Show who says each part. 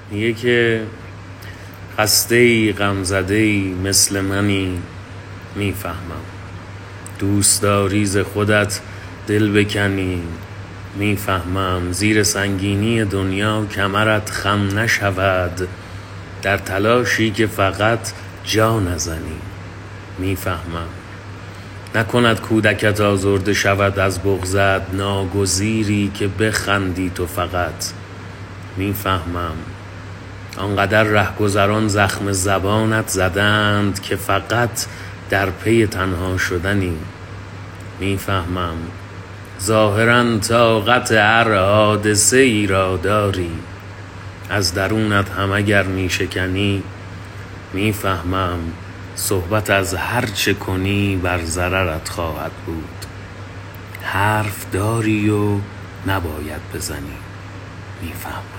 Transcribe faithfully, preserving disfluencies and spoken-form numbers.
Speaker 1: میگه که خسته‌ای غمزده‌ای مثل منی میفهمم، دوست داری ز خودت دل بکنی میفهمم، زیر سنگینی دنیا کمرت خم نشود، در تلاشی که فقط جا نزنی میفهمم، نکند کودکت آزرده شود از بغضت، ناگزیری که بخندی تو فقط میفهمم، آنقدر رهگذران زخم زبانت زدند که فقط در پی تنها شدنی میفهمم، ظاهراً طاقت هر حادثه ای را داری، از درونت هم اگر می شکنی میفهمم، صحبت از هر چه کنی بر ضررت خواهد بود، حرف داری و نباید بزنی میفهمم.